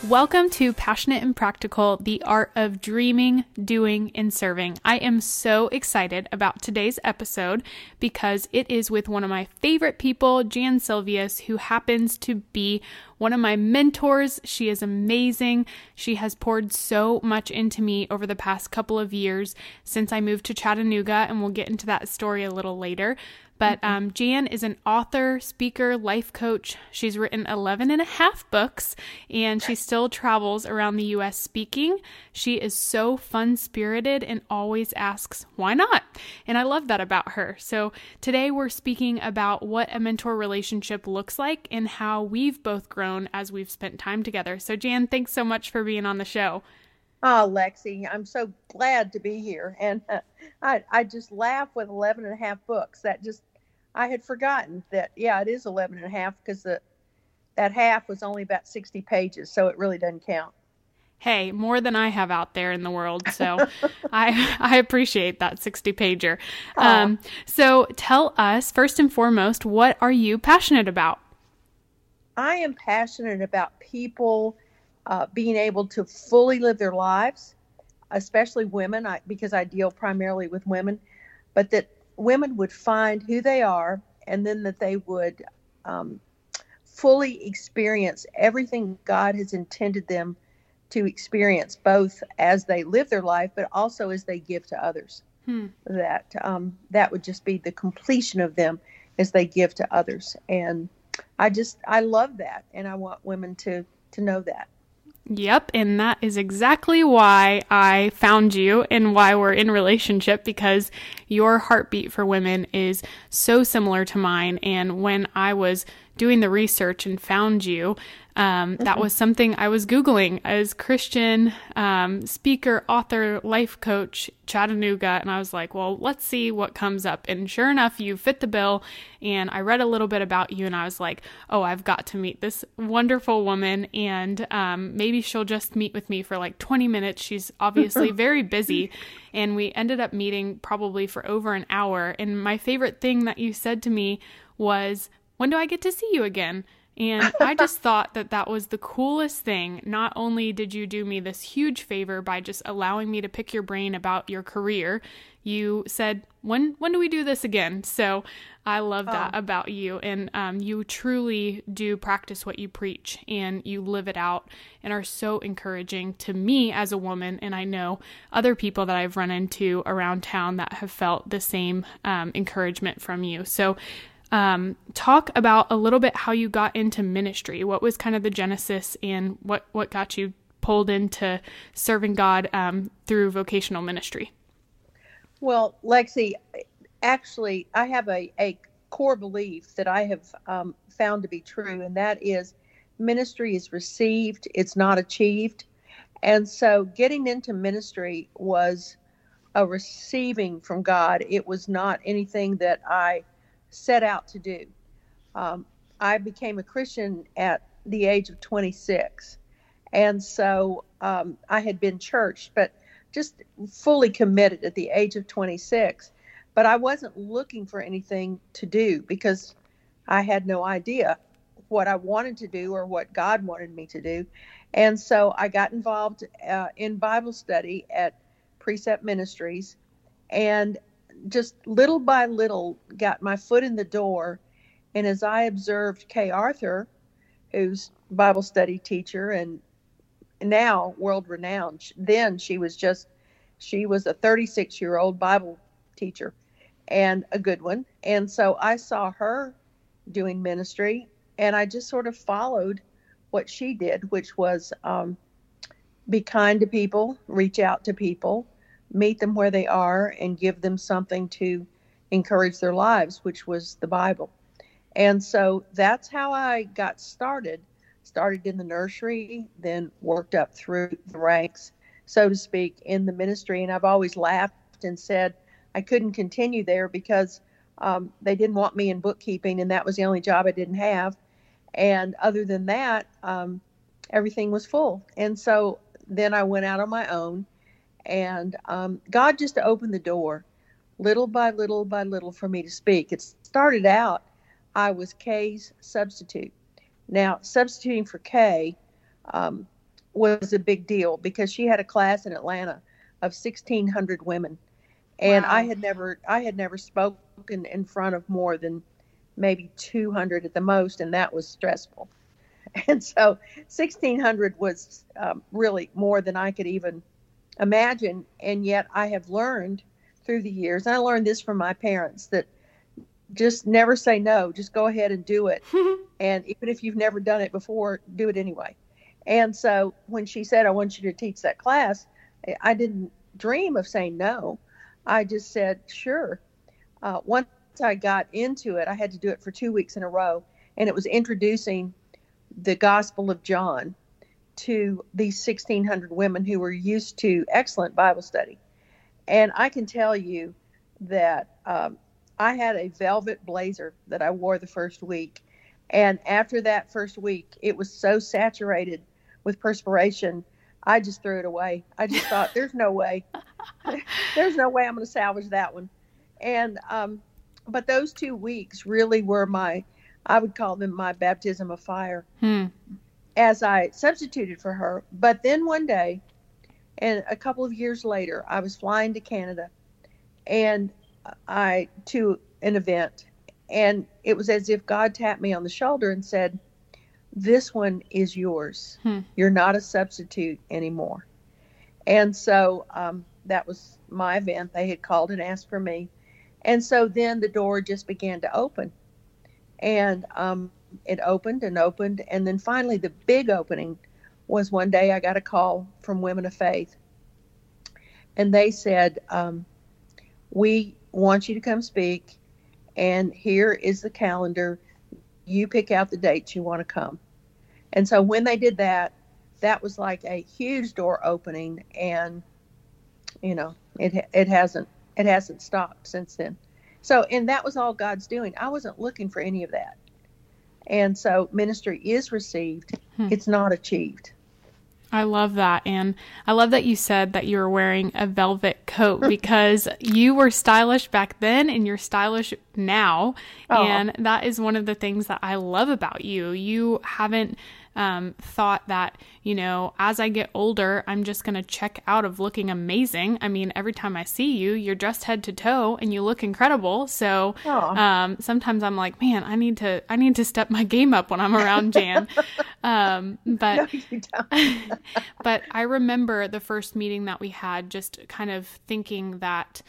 Welcome to Passionate and Practical, the art of dreaming, doing, and serving. I am so excited about today's episode because it is with one of my favorite people, Jan Silvius, who happens to be one of my mentors. She is amazing. She has poured so much into me over the past couple of years since I moved to Chattanooga, and we'll get into that story a little later. But Jan is an author, speaker, life coach. She's written 11 and a half books, and she still travels around the U.S. speaking. She is so fun-spirited and always asks, why not? And I love that about her. So today we're speaking about what a mentor relationship looks like and how we've both grown as we've spent time together. So Jan, thanks so much for being on the show. Oh, Lexi, I'm so glad to be here. And I just laugh with 11 and a half books. I had forgotten that, it is 11 and a half because that half was only about 60 pages. So it really doesn't count. Hey, more than I have out there in the world. So I appreciate that 60 pager. So tell us, first and foremost, what are you passionate about? I am passionate about people being able to fully live their lives, especially women, because I deal primarily with women, but that women would find who they are, and then that they would fully experience everything God has intended them to experience, both as they live their life, but also as they give to others. That would just be the completion of them as they give to others. And I love that. And I want women to know that. Yep, and that is exactly why I found you and why we're in relationship, because your heartbeat for women is so similar to mine. And when I was doing the research and found you, that was something I was Googling as Christian speaker, author, life coach, Chattanooga. And I was like, well, let's see what comes up. And sure enough, you fit the bill. And I read a little bit about you and I was like, oh, I've got to meet this wonderful woman. And maybe she'll just meet with me for like 20 minutes. She's obviously very busy. And we ended up meeting probably for over an hour. And my favorite thing that you said to me was, when do I get to see you again? And I just thought that was the coolest thing. Not only did you do me this huge favor by just allowing me to pick your brain about your career, you said, when do we do this again? So I love that about you. And you truly do practice what you preach and you live it out and are so encouraging to me as a woman. And I know other people that I've run into around town that have felt the same encouragement from you. So talk about a little bit how you got into ministry. What was kind of the genesis and what got you pulled into serving God through vocational ministry? Well, Lexi, actually, I have a core belief that I have found to be true, and that is ministry is received, it's not achieved. And so getting into ministry was a receiving from God. It was not anything that I set out to do. I became a Christian at the age of 26. And so I had been churched, but just fully committed at the age of 26. But I wasn't looking for anything to do because I had no idea what I wanted to do or what God wanted me to do. And so I got involved in Bible study at Precept Ministries, and just little by little got my foot in the door. And as I observed Kay Arthur, who's Bible study teacher and now world renowned, then she was a 36-year-old Bible teacher and a good one. And so I saw her doing ministry and I just sort of followed what she did, which was be kind to people, reach out to people, meet them where they are, and give them something to encourage their lives, which was the Bible. And so that's how I got started. Started in the nursery, then worked up through the ranks, so to speak, in the ministry. And I've always laughed and said I couldn't continue there because they didn't want me in bookkeeping, and that was the only job I didn't have. And other than that, everything was full. And so then I went out on my own. And God just opened the door little by little by little for me to speak. It started out, I was Kay's substitute. Now, substituting for Kay was a big deal because she had a class in Atlanta of 1,600 women. And Wow. I had never spoken in front of more than maybe 200 at the most, and that was stressful. And so 1,600 was really more than I could even imagine. And yet I have learned through the years, and I learned this from my parents, that just never say no. Just go ahead and do it. And even if you've never done it before, do it anyway. And so when she said, I want you to teach that class, I didn't dream of saying no. I just said, sure. Once I got into it, I had to do it for 2 weeks in a row. And it was introducing the Gospel of John to these 1,600 women who were used to excellent Bible study. And I can tell you that I had a velvet blazer that I wore the first week. And after that first week, it was so saturated with perspiration, I just threw it away. I just thought, there's no way. There's no way I'm going to salvage that one. And but those 2 weeks really were I would call them my baptism of fire as I substituted for her. But then one day, and a couple of years later, I was flying to Canada and to an event, and it was as if God tapped me on the shoulder and said, this one is yours. You're not a substitute anymore. And so that was my event. They had called and asked for me. And so then the door just began to open. And it opened and opened. And then finally the big opening was one day I got a call from Women of Faith. And they said, we want you to come speak. And here is the calendar. You pick out the dates you want to come. And so when they did that, that was like a huge door opening. And, you know, it hasn't stopped since then. So, and that was all God's doing. I wasn't looking for any of that. And so ministry is received. It's not achieved. I love that. And I love that you said that you were wearing a velvet coat because you were stylish back then and you're stylish now. Oh. And that is one of the things that I love about you. You haven't thought that, you know, as I get older, I'm just going to check out of looking amazing. I mean, every time I see you, you're dressed head to toe and you look incredible. So sometimes I'm like, man, I need to step my game up when I'm around Jan. But No, you don't. But I remember the first meeting that we had, just kind of thinking that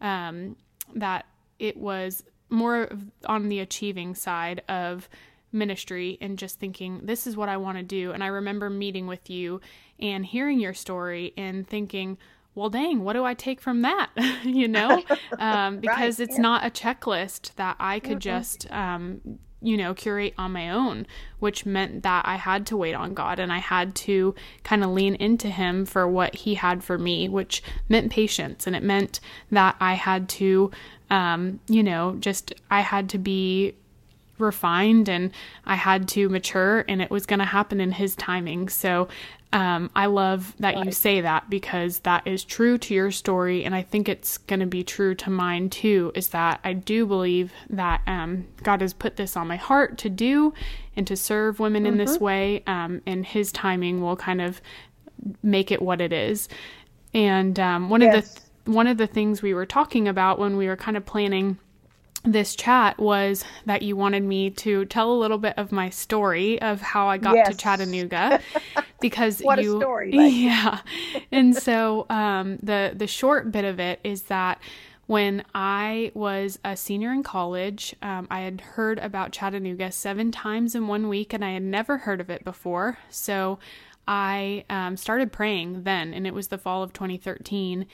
that it was more on the achieving side of ministry and just thinking, this is what I want to do. And I remember meeting with you and hearing your story and thinking, well, dang, what do I take from that? You know, because it's not a checklist that I could just, you know, curate on my own, which meant that I had to wait on God and I had to kind of lean into him for what he had for me, which meant patience. And it meant that I had to, you know, I had to be refined and I had to mature, and it was going to happen in his timing. So I love that you say that, because that is true to your story. And I think it's going to be true to mine too, is that I do believe that God has put this on my heart to do and to serve women in this way. And his timing will kind of make it what it is. And one of the things we were talking about when we were kind of planning this chat was that you wanted me to tell a little bit of my story of how I got to Chattanooga, because what a story. Yeah. And so, the short bit of it is that when I was a senior in college, I had heard about Chattanooga 7 times in 1 week, and I had never heard of it before. So I started praying then, and it was the fall of 2013,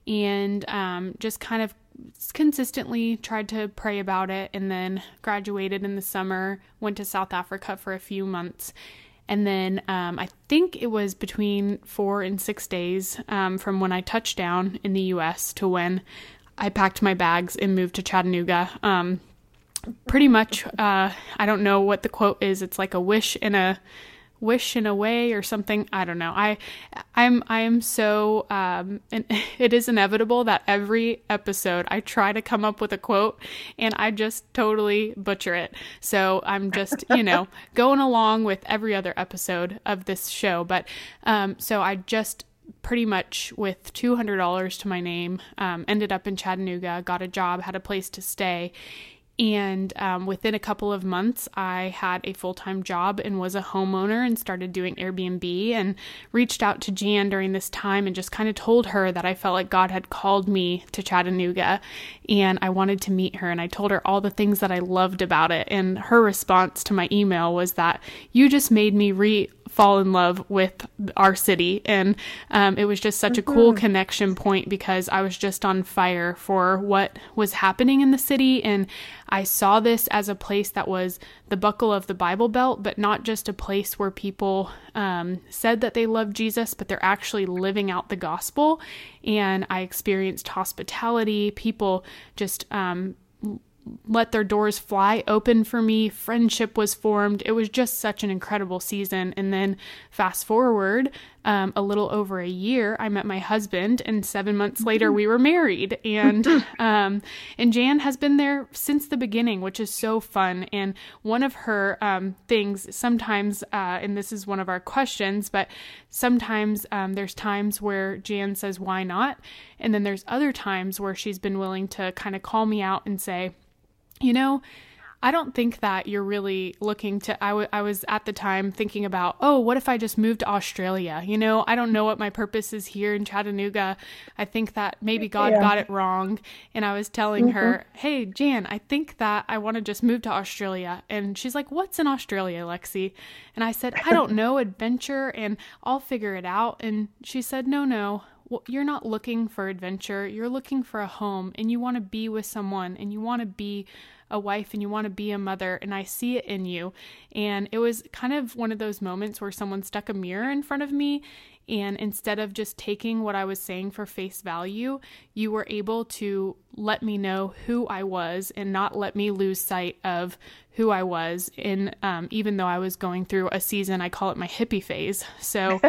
and just kind of consistently tried to pray about it, and then graduated in the summer, went to South Africa for a few months. And then I think it was between 4 and 6 days from when I touched down in the U.S. to when I packed my bags and moved to Chattanooga. Pretty much, I don't know what the quote is. It's like a wish in a wishing away or something. I don't know. I am so, and it is inevitable that every episode I try to come up with a quote and I just totally butcher it. So I'm just, going along with every other episode of this show. But, so I just pretty much with $200 to my name, ended up in Chattanooga, got a job, had a place to stay. And within a couple of months, I had a full-time job and was a homeowner and started doing Airbnb, and reached out to Jan during this time and just kind of told her that I felt like God had called me to Chattanooga and I wanted to meet her. And I told her all the things that I loved about it. And her response to my email was that you just made me fall in love with our city. And it was just such a cool connection point because I was just on fire for what was happening in the city. And I saw this as a place that was the buckle of the Bible Belt, but not just a place where people said that they loved Jesus, but they're actually living out the gospel. And I experienced hospitality. People just let their doors fly open for me. Friendship was formed. It was just such an incredible season. And then fast forward a little over a year, I met my husband, and 7 months later we were married. And Jan has been there since the beginning, which is so fun. And one of her things sometimes, and this is one of our questions, but sometimes there's times where Jan says, "Why not?" And then there's other times where she's been willing to kind of call me out and say, I don't think that you're really looking to, I was at the time thinking about, what if I just moved to Australia? I don't know what my purpose is here in Chattanooga. I think that maybe God got it wrong. And I was telling her, "Hey, Jan, I think that I want to just move to Australia." And she's like, "What's in Australia, Lexi?" And I said, "I don't know, adventure, and I'll figure it out." And she said, No. Well, you're not looking for adventure. You're looking for a home, and you want to be with someone, and you want to be a wife, and you want to be a mother, and I see it in you. And it was kind of one of those moments where someone stuck a mirror in front of me, and instead of just taking what I was saying for face value, you were able to let me know who I was and not let me lose sight of who I was in, even though I was going through a season, I call it my hippie phase. So,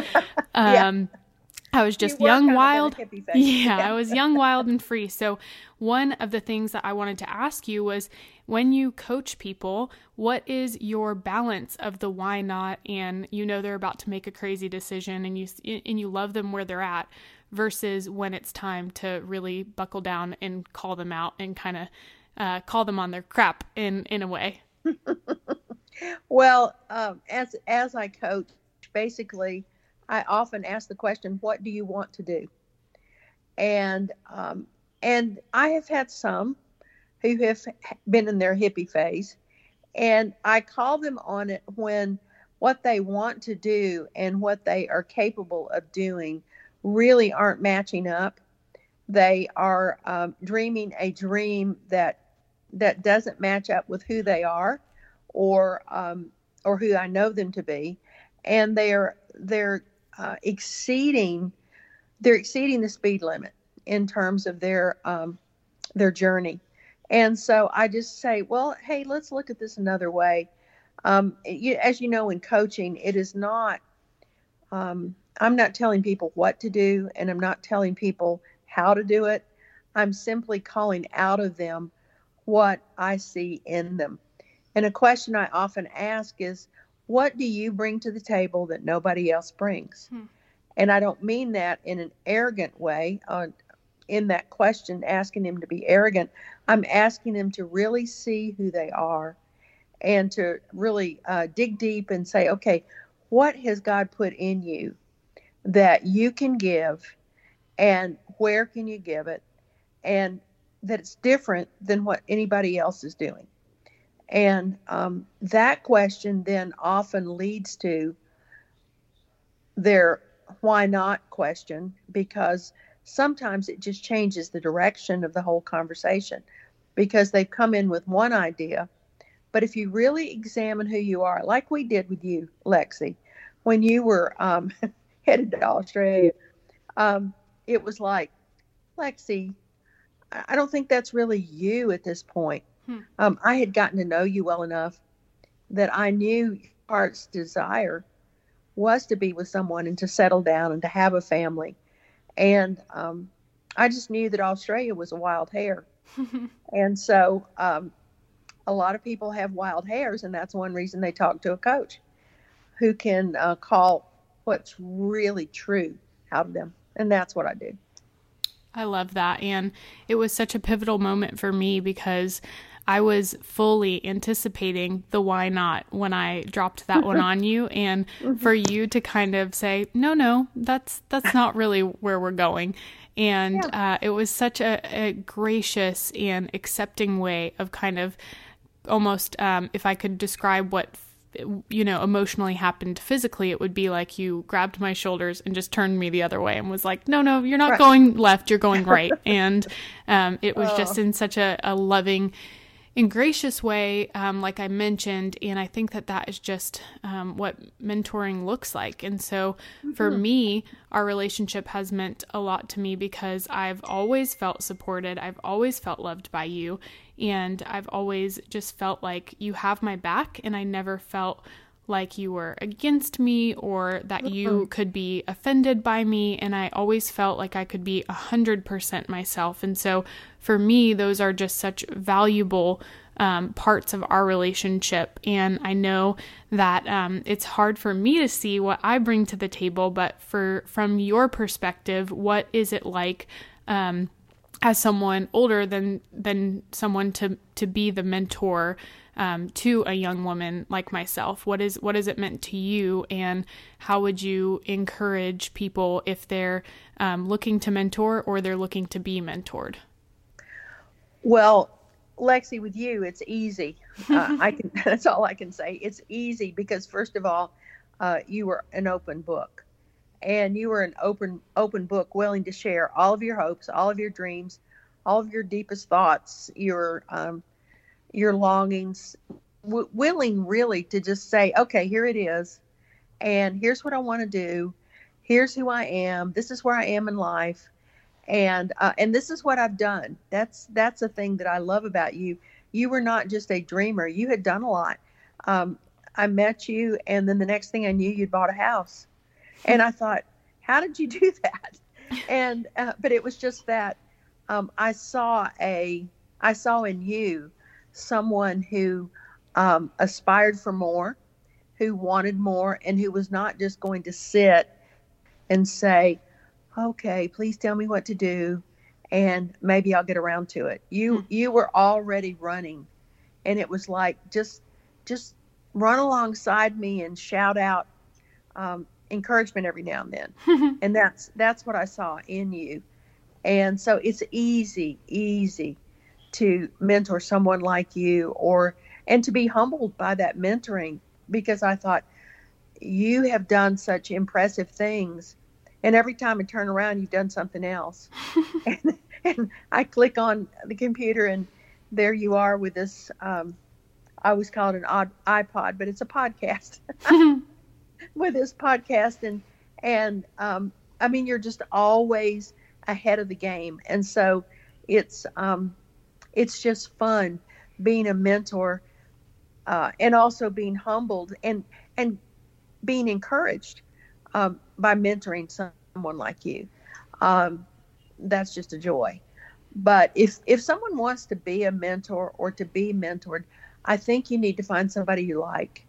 I was just young, wild. Yeah, I was young, wild, and free. So one of the things that I wanted to ask you was, when you coach people, what is your balance of the why not, and they're about to make a crazy decision and you love them where they're at, versus when it's time to really buckle down and call them out and kind of call them on their crap in a way? Well, as I coach, basically, I often ask the question, "What do you want to do?" And I have had some who have been in their hippie phase, and I call them on it when what they want to do and what they are capable of doing really aren't matching up. They are dreaming a dream that doesn't match up with who they are, or who I know them to be, and they're exceeding the speed limit in terms of their journey. And so I just say, well, hey, let's look at this another way. As you know, in coaching, it is not, I'm not telling people what to do, and I'm not telling people how to do it. I'm simply calling out of them what I see in them. And a question I often ask is, what do you bring to the table that nobody else brings? And I don't mean that in an arrogant way. In that question, asking them to be arrogant, I'm asking them to really see who they are, and to really dig deep and say, okay, what has God put in you that you can give, and where can you give it, and that it's different than what anybody else is doing. And that question then often leads to their why not question, because sometimes it just changes the direction of the whole conversation, because they've come in with one idea. But if you really examine who you are, like we did with you, Lexi, when you were headed to Australia, it was like, Lexi, I don't think that's really you at this point. I had gotten to know you well enough that I knew your heart's desire was to be with someone and to settle down and to have a family. And I just knew that Australia was a wild hare. And so a lot of people have wild hares, and that's one reason they talk to a coach who can call what's really true out of them. And that's what I do. I love that. And it was such a pivotal moment for me because I was fully anticipating the why not when I dropped that one on you, and for you to kind of say, no, that's not really where we're going. And it was such a gracious and accepting way of kind of almost, if I could describe what, emotionally happened physically, it would be like you grabbed my shoulders and just turned me the other way and was like, no, you're not going left, you're going right. And it was just in such a loving and gracious way, like I mentioned. And I think that is just what mentoring looks like. And so for me, our relationship has meant a lot to me because I've always felt supported. I've always felt loved by you. And I've always just felt like you have my back, and I never felt like you were against me or that you could be offended by me. And I always felt like I could be 100% myself. And so for me, those are just such valuable parts of our relationship. And I know that it's hard for me to see what I bring to the table, but from your perspective, what is it like as someone older than someone to be the mentor to a young woman like myself? What is it meant to you, and how would you encourage people if they're looking to mentor or they're looking to be mentored? Well, Lexi, with you, it's easy. That's all I can say. It's easy because, first of all, you were an open book, and you were an open book, willing to share all of your hopes, all of your dreams, all of your deepest thoughts, your longings, willing really to just say, okay, here it is, and here's what I want to do. Here's who I am. This is where I am in life. And this is what I've done. That's a thing that I love about you. You were not just a dreamer. You had done a lot. I met you, and then the next thing I knew, you'd bought a house. And I thought, how did you do that? And but it was just that I saw in you someone who aspired for more, who wanted more, and who was not just going to sit and say, okay, please tell me what to do, and maybe I'll get around to it. You were already running, and it was like, just run alongside me and shout out encouragement every now and then. And that's what I saw in you. And so it's easy to mentor someone like you, and to be humbled by that mentoring, because I thought, you have done such impressive things. And every time I turn around, you've done something else. and I click on the computer, and there you are with this, I always call it an odd iPod, but it's a podcast. With this podcast. And I mean, you're just always ahead of the game. And so it's just fun being a mentor, and also being humbled and being encouraged by mentoring someone like you. That's just a joy. But if someone wants to be a mentor or to be mentored, I think you need to find somebody you like.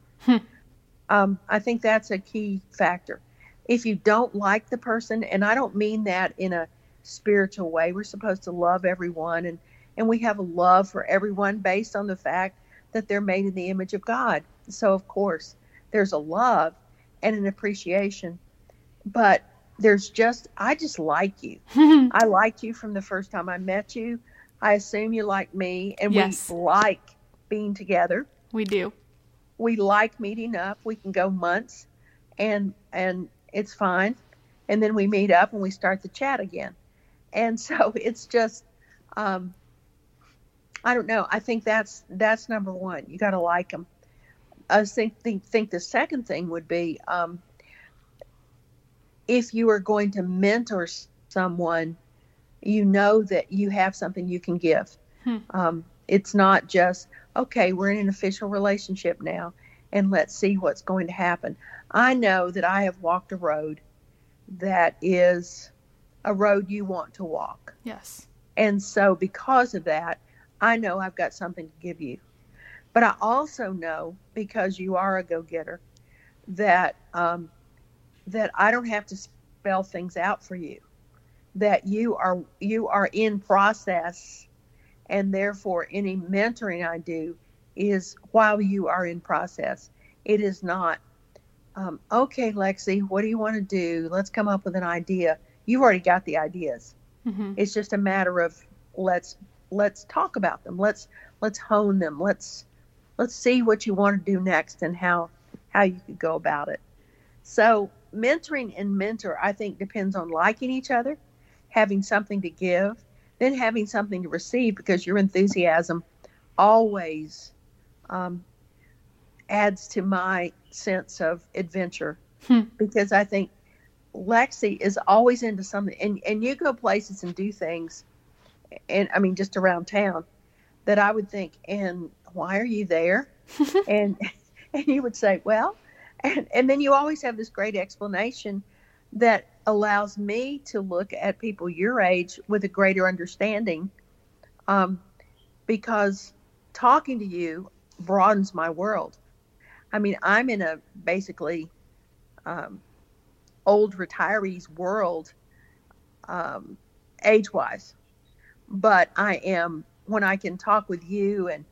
I think that's a key factor. If you don't like the person, and I don't mean that in a spiritual way, we're supposed to love everyone, and we have a love for everyone based on the fact that they're made in the image of God. So of course there's a love and an appreciation, but I just like you. I liked you from the first time I met you. I assume you like me, and yes, we like being together. We do. We like meeting up. We can go months and it's fine. And then we meet up and we start the chat again. And so it's just, I don't know. I think that's number one. You got to like them. I think the second thing would be, if you are going to mentor someone, you know that you have something you can give. It's not just, okay, we're in an official relationship now, and let's see what's going to happen. I know that I have walked a road that is a road you want to walk. Yes. And so because of that, I know I've got something to give you. But I also know, because you are a go-getter, that that I don't have to spell things out for you. That you are in process, and therefore any mentoring I do is while you are in process. It is not, okay, Lexi, what do you want to do? Let's come up with an idea. You've already got the ideas. Mm-hmm. It's just a matter of let's talk about them. Let's hone them. Let's see what you want to do next and how you could go about it. So mentoring and mentor, I think, depends on liking each other, having something to give, then having something to receive, because your enthusiasm always adds to my sense of adventure. Because I think Lexi is always into something, and you go places and do things, and I mean just around town, that I would think, and why are you there? and you would say, well, and then you always have this great explanation that allows me to look at people your age with a greater understanding, because talking to you broadens my world. I mean, I'm in a basically old retirees world, age-wise, but I am, when I can talk with you and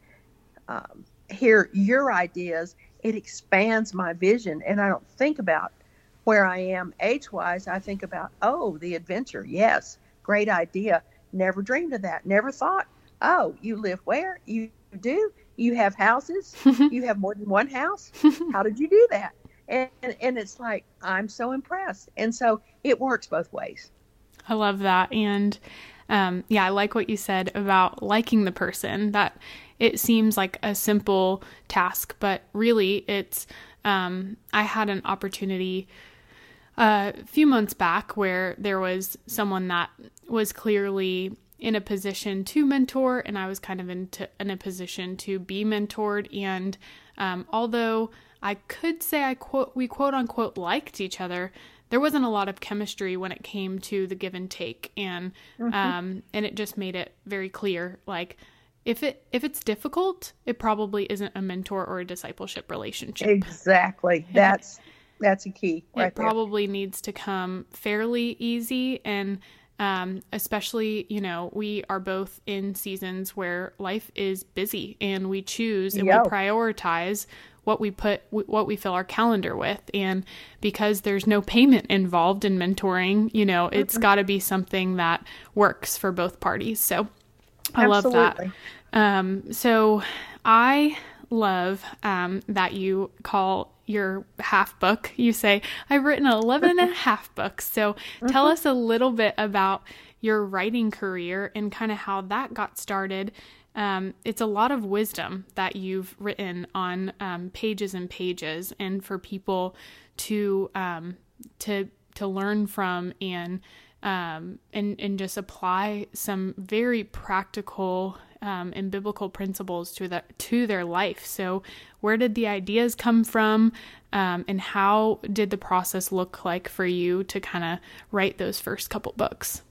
hear your ideas, it expands my vision, and I don't think about where I am age-wise. I think about, oh, the adventure. Yes, great idea. Never dreamed of that. Never thought. Oh, you live where? You do? You have houses? You have more than one house? How did you do that? And it's like, I'm so impressed. And so it works both ways. I love that. And yeah, I like what you said about liking the person, that it seems like a simple task, but really it's, I had an opportunity a few months back where there was someone that was clearly in a position to mentor, and I was kind of in a position to be mentored. And although I could say we quote unquote liked each other, there wasn't a lot of chemistry when it came to the give and take. And and it just made it very clear, like, if it's difficult, it probably isn't a mentor or a discipleship relationship. Exactly. That's a key right It probably needs to come fairly easy. And especially, we are both in seasons where life is busy, and we choose and we prioritize what we fill our calendar with. And because there's no payment involved in mentoring, it's got to be something that works for both parties. So I love that. So I love that you call your half book, you say, I've written 11 and a half books. So tell us a little bit about your writing career and kind of how that got started. It's a lot of wisdom that you've written on pages and pages, and for people to learn from and just apply some very practical and biblical principles to their life. So where did the ideas come from, and how did the process look like for you to kind of write those first couple books?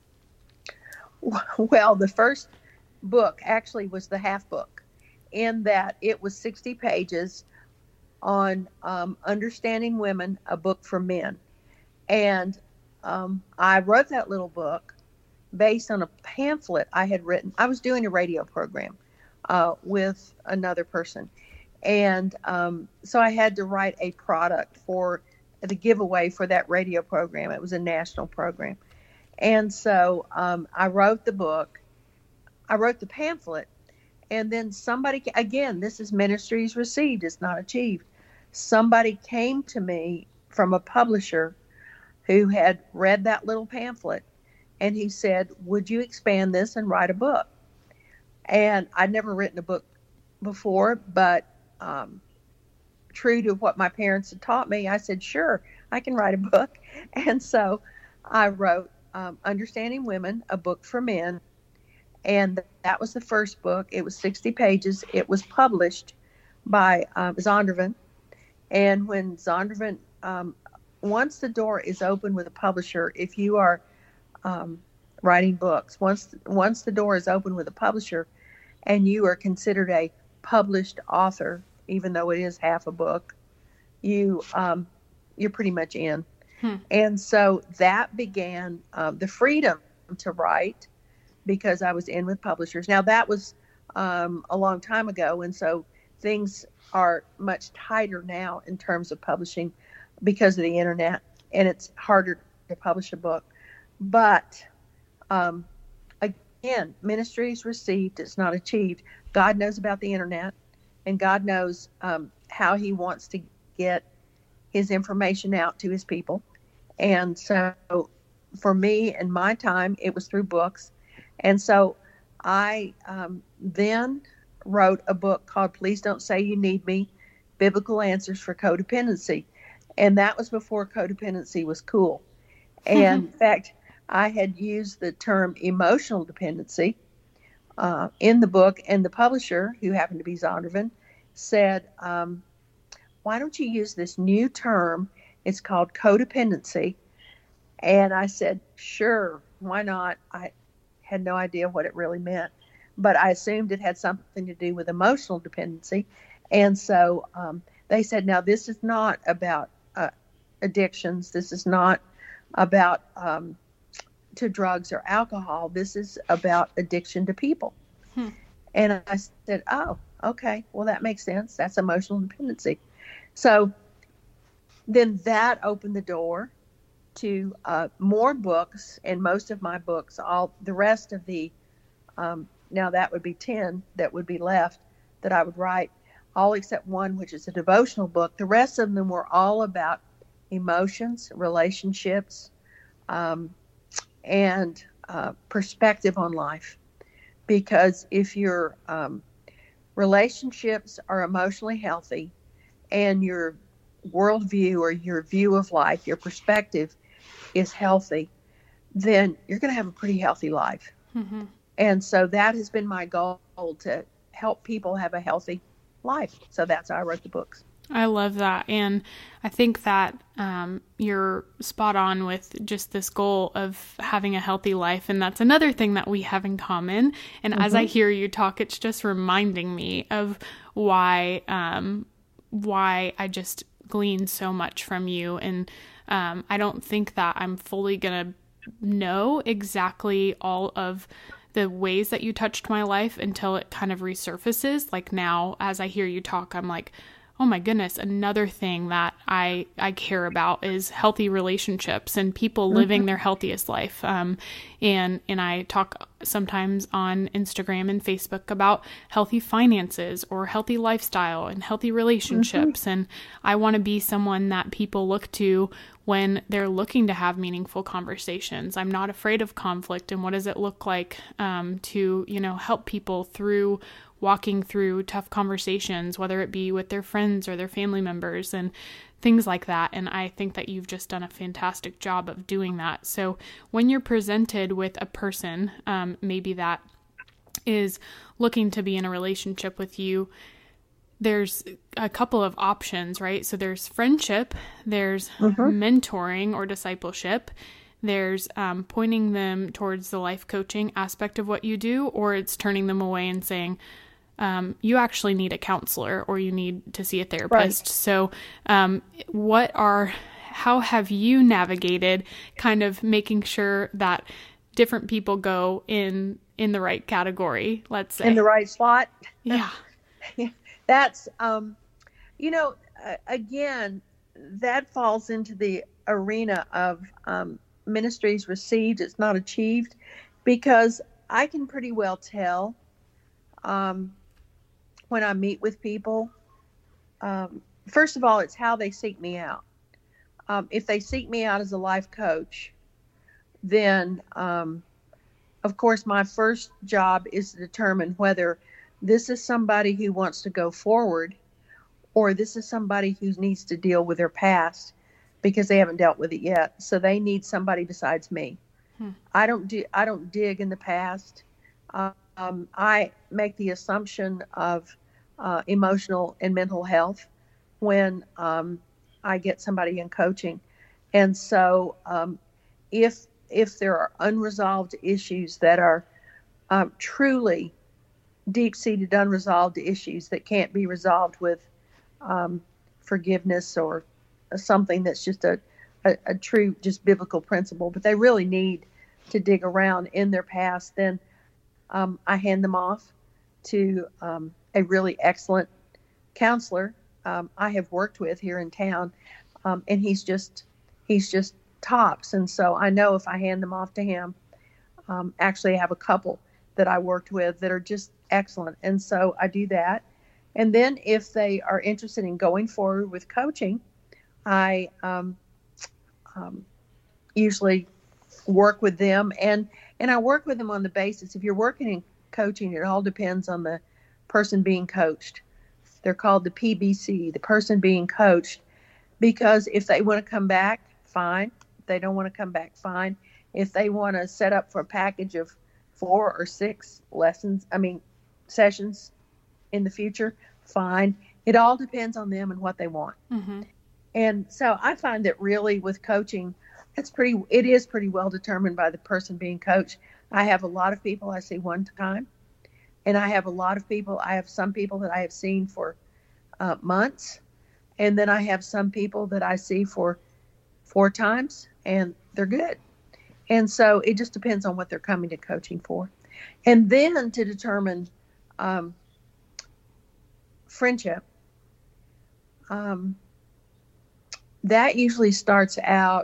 Well, the first book actually was the half book, in that it was 60 pages on Understanding Women, a book for men. And I wrote that little book based on a pamphlet I had written. I was doing a radio program with another person. And so I had to write a product for the giveaway for that radio program. It was a national program. And so I wrote the book. I wrote the pamphlet. And then somebody, again, this is ministries received, it's not achieved. Somebody came to me from a publisher who had read that little pamphlet, and he said, would you expand this and write a book? And I'd never written a book before, but true to what my parents had taught me, I said, sure, I can write a book. And so I wrote Understanding Women, a book for men. And that was the first book. It was 60 pages. It was published by Zondervan. And when Zondervan, once the door is open with a publisher, if you are writing books, once the door is open with a publisher, and you are considered a published author, even though it is half a book, you're pretty much in. And so that began the freedom to write, because I was in with publishers. Now that was a long time ago, and so things are much tighter now in terms of publishing because of the internet, and it's harder to publish a book. But again, ministry is received, it's not achieved. God knows about the internet, and God knows how he wants to get his information out to his people. And so for me and my time, it was through books. And so I then wrote a book called Please Don't Say You Need Me, Biblical Answers for Codependency. And that was before codependency was cool. And in fact, I had used the term emotional dependency in the book, and the publisher, who happened to be Zondervan, said, why don't you use this new term? It's called codependency. And I said, sure, why not? I had no idea what it really meant, but I assumed it had something to do with emotional dependency. And so they said, now this is not about addictions. This is not about to drugs or alcohol. This is about addiction to people. And I said, oh, okay, well, that makes sense. That's emotional dependency. So then that opened the door to more books, and most of my books, all the rest of the, now that would be 10 that would be left that I would write, all except one, which is a devotional book. The rest of them were all about emotions, relationships, and perspective on life. Because if your relationships are emotionally healthy and your worldview or your view of life, your perspective is healthy, then you're going to have a pretty healthy life. And so that has been my goal, to help people have a healthy life. So that's how I wrote the books. I love that. And I think that you're spot on with just this goal of having a healthy life. And that's another thing that we have in common. And as I hear you talk, it's just reminding me of why I just glean so much from you. And I don't think that I'm fully going to know exactly all of the ways that you touched my life until it kind of resurfaces. Like now, as I hear you talk, I'm like, oh my goodness, another thing that I care about is healthy relationships and people living their healthiest life. And I talk sometimes on Instagram and Facebook about healthy finances or healthy lifestyle and healthy relationships. And I want to be someone that people look to when they're looking to have meaningful conversations. I'm not afraid of conflict. And what does it look like to, help people through walking through tough conversations, whether it be with their friends or their family members and things like that. And I think that you've just done a fantastic job of doing that. So when you're presented with a person, maybe that is looking to be in a relationship with you, there's a couple of options, right? So there's friendship, there's mentoring or discipleship, there's pointing them towards the life coaching aspect of what you do, or it's turning them away and saying, you actually need a counselor or you need to see a therapist. Right. So how have you navigated kind of making sure that different people go in the right category, let's say? In the right slot? Yeah. That's, again, that falls into the arena of ministries received, it's not achieved, because I can pretty well tell when I meet with people, first of all, it's how they seek me out. If they seek me out as a life coach, then, of course, my first job is to determine whether this is somebody who wants to go forward or this is somebody who needs to deal with their past because they haven't dealt with it yet. So they need somebody besides me. I don't dig in the past. I make the assumption of emotional and mental health when I get somebody in coaching. And so if there are unresolved issues that are truly deep-seated unresolved issues that can't be resolved with forgiveness or something that's just a true just biblical principle, but they really need to dig around in their past, then I hand them off to a really excellent counselor I have worked with here in town, and he's just tops. And so I know if I hand them off to him, actually I have a couple that I worked with that are just excellent. And so I do that. And then if they are interested in going forward with coaching, I usually work with them, and I work with them on the basis, if you're working in coaching, it all depends on the person being coached. They're called the PBC, the person being coached, because if they want to come back, fine. If they don't want to come back, fine. If they want to set up for a package of 4 or 6 sessions in the future, fine. It all depends on them and what they want. Mm-hmm. And so I find that really with coaching, it is pretty well determined by the person being coached. I have a lot of people I see one time, and I have some people that I have seen for months, and then I have some people that I see for 4 times, and they're good. And so it just depends on what they're coming to coaching for. And then to determine friendship, that usually starts out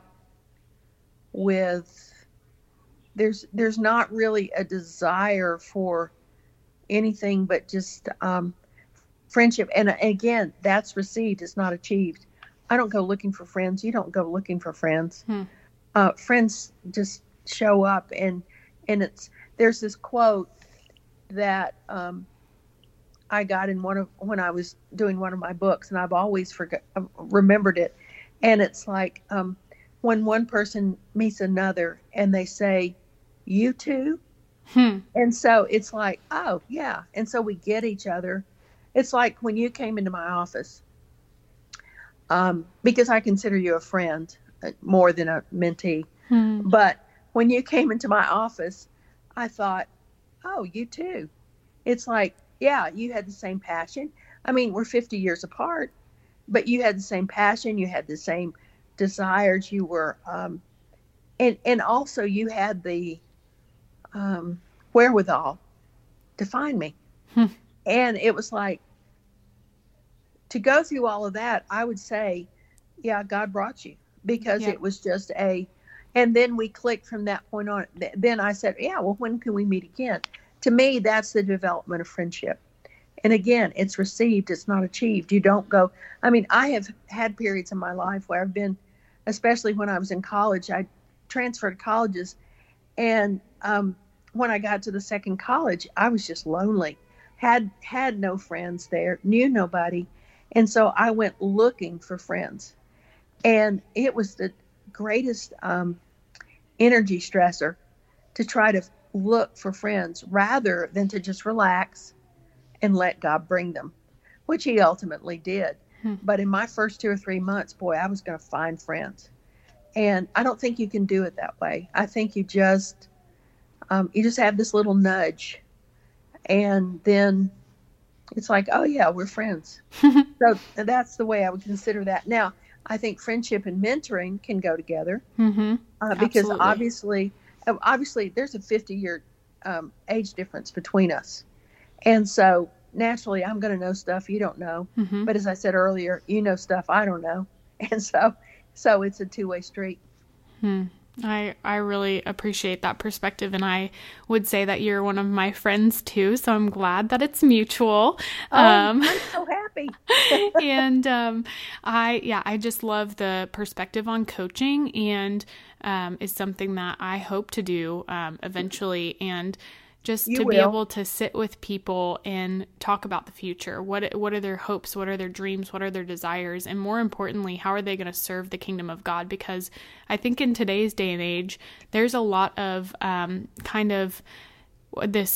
with there's not really a desire for anything but just friendship. And again, that's received, it's not achieved. I don't go looking for friends. You don't go looking for friends. Friends just show up, and there's this quote that I got when I was doing one of my books, and I've always remembered it. And it's like when one person meets another and they say, "You too?" And so it's like, oh yeah. And so we get each other. It's like when you came into my office, because I consider you a friend more than a mentee. But when you came into my office, I thought, oh, you too. It's like, yeah, you had the same passion. I mean, we're 50 years apart, but you had the same passion. You had the same desires. You were, and also you had the wherewithal to find me. And it was like, to go through all of that, I would say, yeah, God brought you, because it was just and then we clicked from that point on. Then I said, yeah, well, when can we meet again? To me, that's the development of friendship. And again, it's received, it's not achieved. You don't go, I have had periods in my life where I've been, especially when I was in college, I transferred colleges. And when I got to the second college, I was just lonely, had no friends there, knew nobody. And so I went looking for friends. And it was the greatest energy stressor to try to look for friends rather than to just relax and let God bring them, which he ultimately did. But in my first 2 or 3 months, boy, I was going to find friends. And I don't think you can do it that way. I think you just have this little nudge, and then it's like, oh yeah, we're friends. So that's the way I would consider that. Now, I think friendship and mentoring can go together, because obviously there's a 50-year age difference between us. And so naturally I'm going to know stuff you don't know. But as I said earlier, you know stuff I don't know. And so it's a two-way street. I really appreciate that perspective, and I would say that you're one of my friends too, so I'm glad that it's mutual. I'm so happy. And I just love the perspective on coaching, and is something that I hope to do eventually, and just to be able to sit with people and talk about the future. What are their hopes? What are their dreams? What are their desires? And more importantly, how are they going to serve the kingdom of God? Because I think in today's day and age, there's a lot of kind of this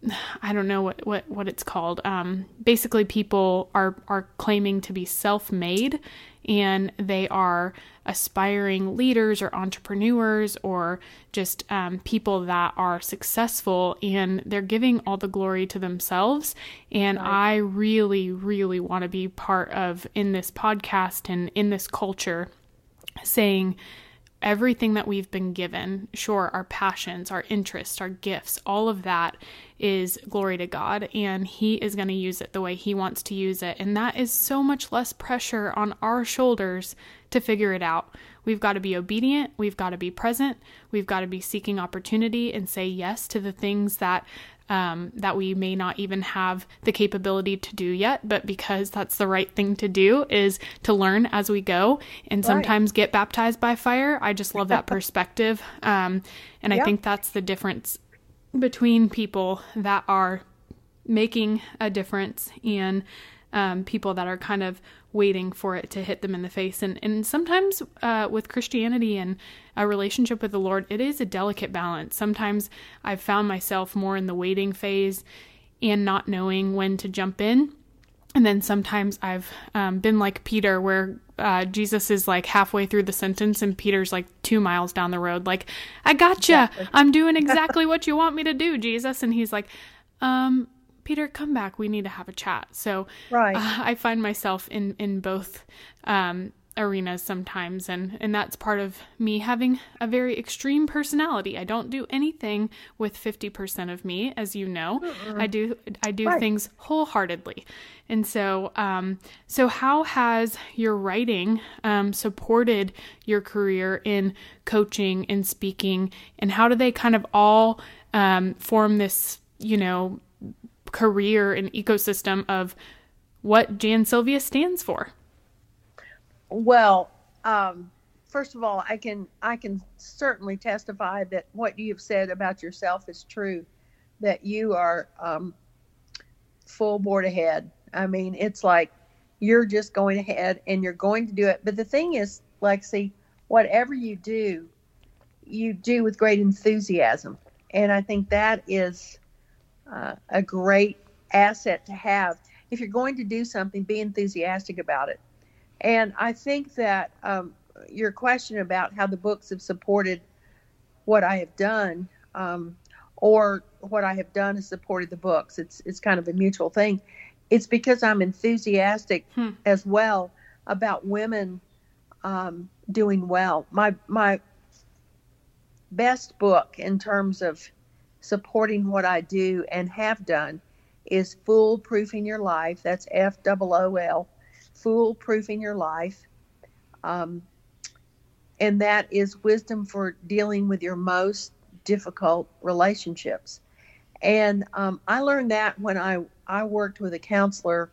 I don't know what it's called. Basically people are claiming to be self-made, and they are aspiring leaders or entrepreneurs or just people that are successful, and they're giving all the glory to themselves. And Right. I really, really want to be part of, in this podcast and in this culture, saying everything that we've been given, sure, our passions, our interests, our gifts, all of that is glory to God, and He is going to use it the way He wants to use it. And that is so much less pressure on our shoulders to figure it out. We've got to be obedient. We've got to be present. We've got to be seeking opportunity and say yes to the things that we may not even have the capability to do yet, but because that's the right thing to do, is to learn as we go and sometimes get baptized by fire. I just love that perspective. And I think that's the difference between people that are making a difference and people that are kind of waiting for it to hit them in the face. And sometimes with Christianity and a relationship with the Lord, it is a delicate balance. Sometimes I've found myself more in the waiting phase and not knowing when to jump in. And then sometimes I've been like Peter, where Jesus is like halfway through the sentence and Peter's like 2 miles down the road. Like, I gotcha. Exactly. I'm doing exactly what you want me to do, Jesus. And he's like, Peter, come back. We need to have a chat. So I find myself in both arenas sometimes. And that's part of me having a very extreme personality. I don't do anything with 50% of me, as you know. I do things wholeheartedly. And so how has your writing supported your career in coaching and speaking? And how do they kind of all form this, career and ecosystem of what Jan Sylvia stands for? Well, first of all, I can certainly testify that what you've said about yourself is true, that you are full board ahead. I mean, it's like you're just going ahead and you're going to do it. But the thing is, Lexi, whatever you do with great enthusiasm. And I think that is a great asset to have. If you're going to do something, be enthusiastic about it. And I think that your question about how the books have supported what I have done, or what I have done has supported the books, it's kind of a mutual thing. It's because I'm enthusiastic as well about women doing well. My best book in terms of supporting what I do and have done is Foolproofing Your Life. That's FOOL, Foolproofing Your Life. And that is wisdom for dealing with your most difficult relationships. And I learned that when I worked with a counselor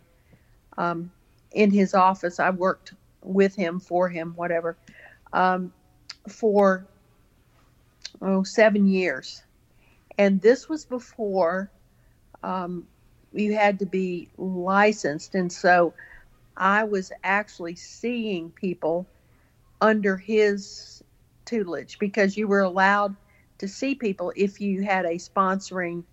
in his office. I worked with him, for him, whatever, for 7 years. And this was before you had to be licensed. And so I was actually seeing people under his tutelage, because you were allowed to see people if you had a sponsoring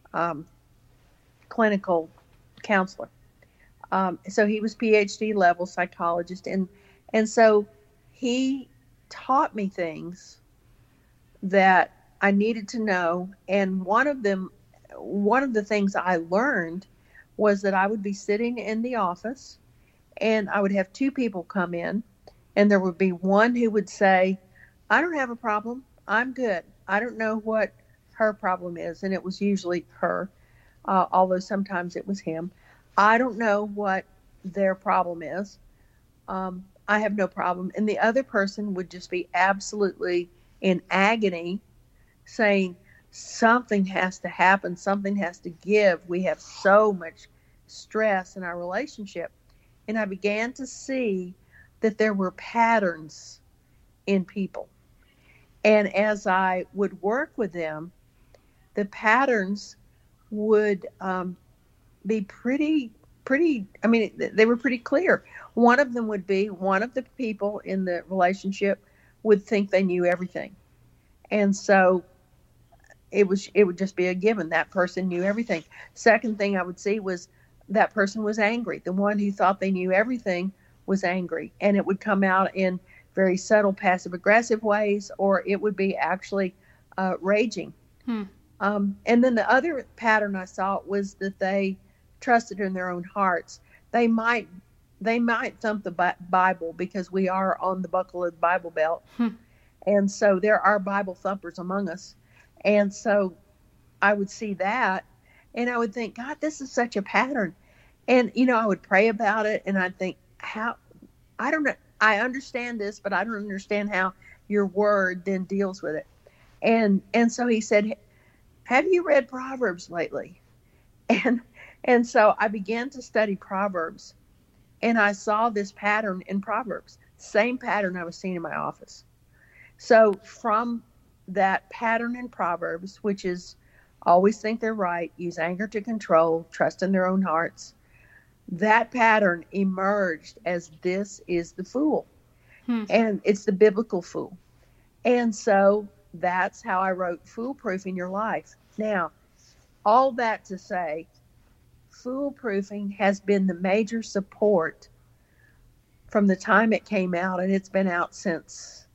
clinical counselor. So he was PhD level psychologist. And so he taught me things that I needed to know. And one of the things I learned was that I would be sitting in the office and I would have two people come in, and there would be one who would say, I don't have a problem. I'm good. I don't know what her problem is. And it was usually her, although sometimes it was him. I don't know what their problem is. I have no problem. And the other person would just be absolutely in agony, saying, something has to happen. Something has to give. We have so much stress in our relationship. And I began to see that there were patterns in people. And as I would work with them, the patterns would be pretty, I mean, they were pretty clear. One of them would be, one of the people in the relationship would think they knew everything. And so it would just be a given. That person knew everything. Second thing I would see was that person was angry. The one who thought they knew everything was angry, and it would come out in very subtle passive aggressive ways, or it would be actually raging. And then the other pattern I saw was that they trusted in their own hearts. They might thump the Bible, because we are on the buckle of the Bible belt. And so there are Bible thumpers among us. And so I would see that, and I would think, God, this is such a pattern. And, I would pray about it, and I'd think, I don't know, I understand this, but I don't understand how your word then deals with it. And so he said, have you read Proverbs lately? And so I began to study Proverbs, and I saw this pattern in Proverbs, same pattern I was seeing in my office. So from that pattern in Proverbs, which is always think they're right, use anger to control, trust in their own hearts, that pattern emerged as this is the fool. And it's the biblical fool. And so that's how I wrote Foolproofing Your Life. Now, all that to say, Foolproofing has been the major support from the time it came out, and it's been out since,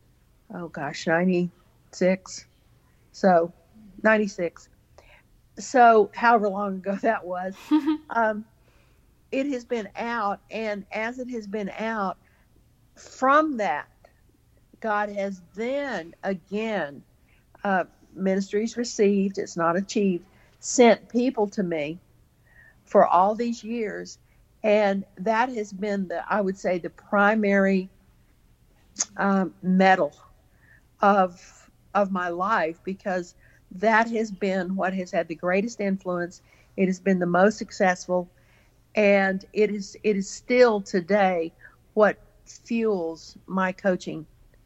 96. So, 96. So, however long ago that was. It has been out, and as it has been out, from that, God has then again, ministries received, it's not achieved, sent people to me for all these years. And that has been I would say the primary medal of my life, because that has been what has had the greatest influence. It has been the most successful, and it is still today what fuels my coaching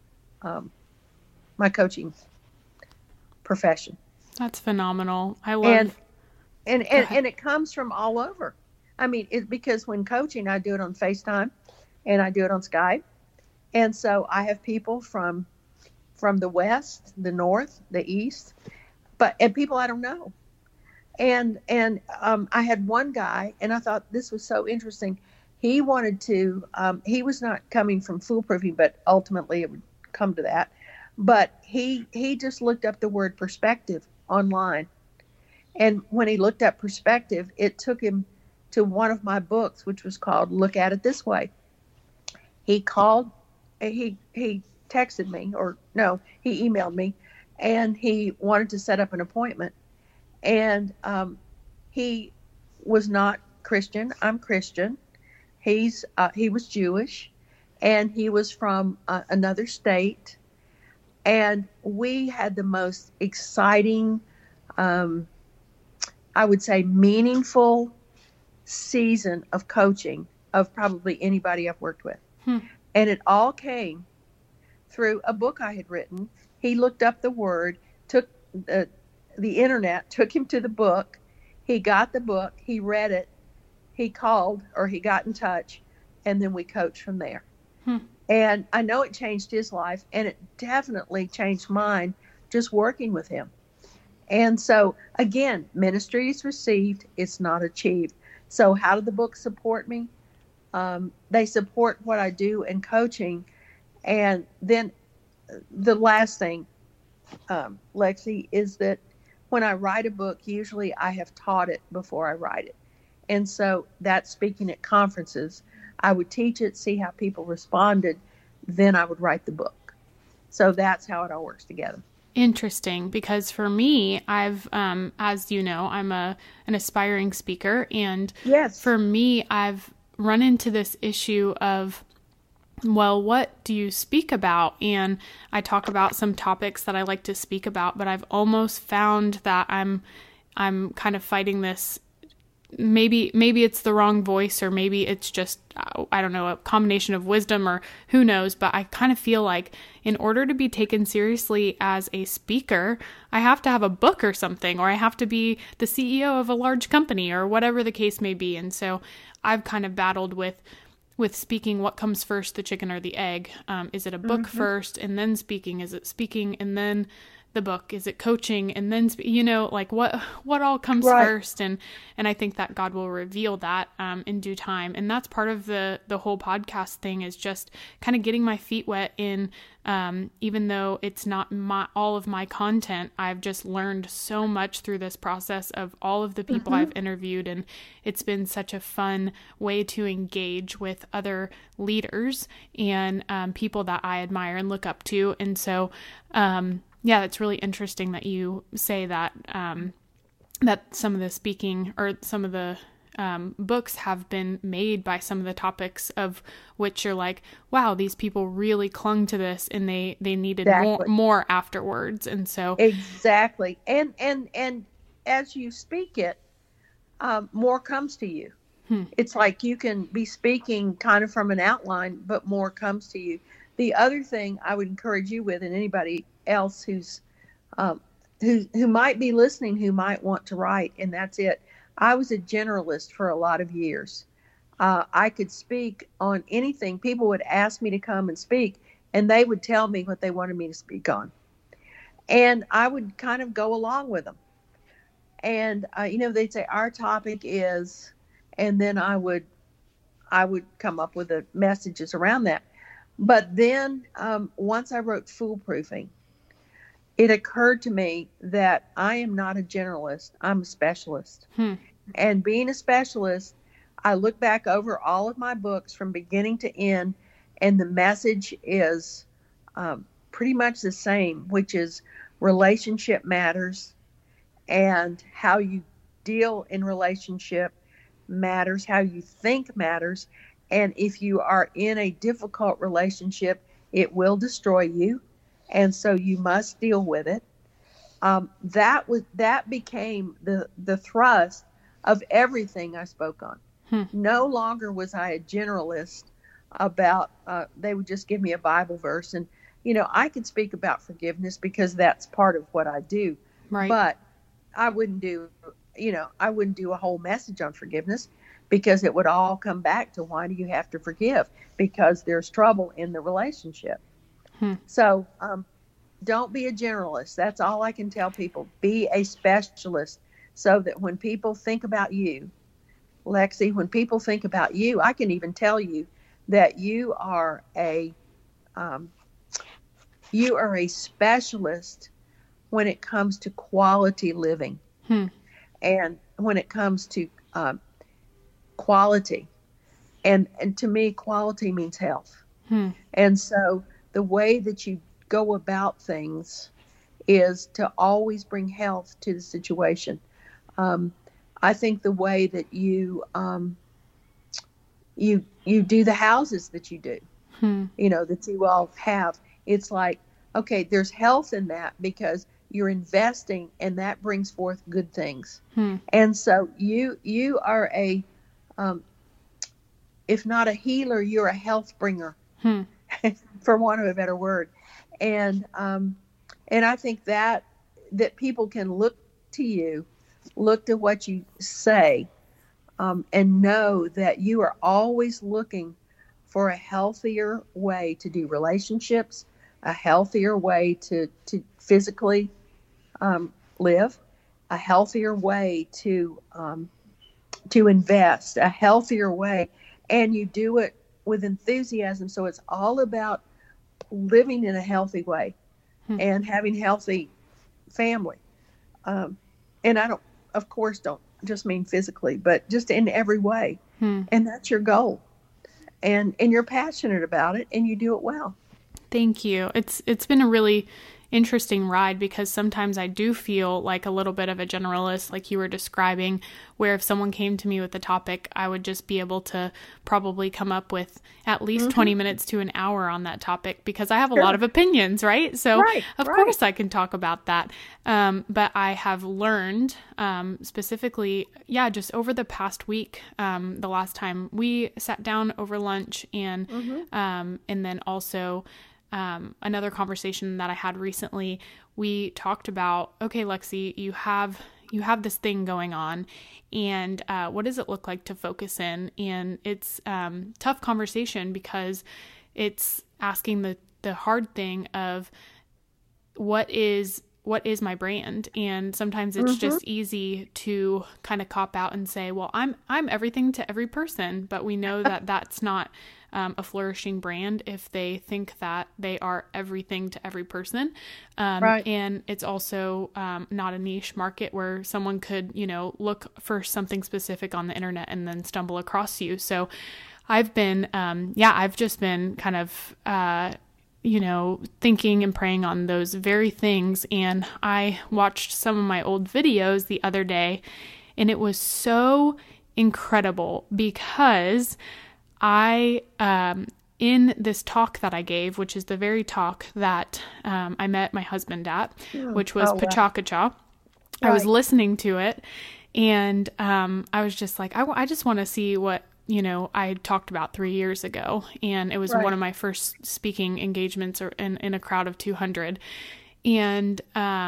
profession. That's phenomenal. I love and it comes from all over. I mean, because when coaching, I do it on FaceTime and I do it on Skype. And so I have people from the West, the North, the East, and people I don't know. And I had one guy, and I thought this was so interesting. He wanted to, he was not coming from foolproofing, but ultimately it would come to that. But he just looked up the word perspective online. And when he looked up perspective, it took him to one of my books, which was called Look at It This Way. He texted me, he emailed me, and he wanted to set up an appointment. And he was not Christian. I'm Christian. He was Jewish, and he was from another state. And we had the most exciting, I would say, meaningful season of coaching of probably anybody I've worked with. And it all came through a book I had written. He looked up the word, took the internet, took him to the book. He got the book. He read it. He called, or he got in touch, and then we coached from there. And I know it changed his life, and it definitely changed mine just working with him. And so, again, ministry is received, it's not achieved. So how do the books support me? They support what I do in coaching. And then the last thing, Lexi, is that when I write a book, usually I have taught it before I write it. And so that's speaking at conferences. I would teach it, see how people responded, then I would write the book. So that's how it all works together. Interesting, because for me, I've, as you know, I'm an aspiring speaker, and yes, for me, I've run into this issue of, well, what do you speak about? And I talk about some topics that I like to speak about, but I've almost found that I'm kind of fighting this. Maybe it's the wrong voice, or maybe it's just, I don't know, a combination of wisdom, or who knows, but I kind of feel like in order to be taken seriously as a speaker, I have to have a book or something, or I have to be the CEO of a large company, or whatever the case may be. And so I've kind of battled with speaking, what comes first, the chicken or the egg? Is it a book first and then speaking? Is it speaking and then the book? Is it coaching and then, like what all comes Right. first? And I think that God will reveal that in due time. And that's part of the whole podcast thing, is just kind of getting my feet wet in, even though it's not all of my content, I've just learned so much through this process of all of the people I've interviewed. And it's been such a fun way to engage with other leaders and people that I admire and look up to. And so, yeah, it's really interesting that you say that, that some of the speaking or some of the books have been made by some of the topics of which you're like, wow, these people really clung to this and they needed more afterwards. And so exactly. And as you speak it, more comes to you. It's like you can be speaking kind of from an outline, but more comes to you. The other thing I would encourage you with, and anybody else who's who might be listening, who might want to write, and that's it. I was a generalist for a lot of years. I could speak on anything. People would ask me to come and speak, and they would tell me what they wanted me to speak on. And I would kind of go along with them. And, they'd say, our topic is, and then I would come up with the messages around that. But then once I wrote Foolproofing, it occurred to me that I am not a generalist. I'm a specialist. And being a specialist, I look back over all of my books from beginning to end, and the message is pretty much the same, which is relationship matters, and how you deal in relationship matters, how you think matters. And if you are in a difficult relationship, it will destroy you. And so you must deal with it. That became the thrust of everything I spoke on. No longer was I a generalist about, they would just give me a Bible verse. And, I could speak about forgiveness because that's part of what I do. Right. But I wouldn't do a whole message on forgiveness, because it would all come back to, why do you have to forgive? Because there's trouble in the relationship. So don't be a generalist. That's all I can tell people. Be a specialist, so that when people think about you, Lexi, when people think about you, I can even tell you that you are a specialist when it comes to quality living. And when it comes to quality, and to me, quality means health. And so the way that you go about things is to always bring health to the situation. I think the way that you do the houses that you do, that you all have, it's like, okay, there's health in that because you're investing, and that brings forth good things. And so you are if not a healer, you're a health bringer, for want of a better word. And I think that people can look to you, look to what you say, and know that you are always looking for a healthier way to do relationships, a healthier way to physically live, a healthier way to invest, a healthier way, and you do it with enthusiasm. So it's all about living in a healthy way and having healthy family. And I don't just mean physically, but just in every way. And that's your goal. And you're passionate about it, and you do it well. Thank you. It's been a really interesting ride, because sometimes I do feel like a little bit of a generalist, like you were describing, where if someone came to me with a topic, I would just be able to probably come up with at least 20 minutes to an hour on that topic, because I have a lot of opinions, right? So of course I can talk about that. But I have learned, specifically, just over the past week, the last time we sat down over lunch, and then also another conversation that I had recently, we talked about, okay, Lexi, you have this thing going on, and what does it look like to focus in? And it's tough conversation, because it's asking the hard thing of what is what is my brand? And sometimes it's just easy to kind of cop out and say, well, I'm everything to every person, but we know that that's not a flourishing brand if they think that they are everything to every person. Right. And it's also not a niche market where someone could, look for something specific on the internet and then stumble across you. So I've been, I've just been kind of, thinking and praying on those very things. And I watched some of my old videos the other day, and it was so incredible because I, in this talk that I gave, which is the very talk that I met my husband at, which was Pachakacha, I was listening to it, and I was just like, I just want to see what, I talked about 3 years ago. And it was one of my first speaking engagements in a crowd of 200. And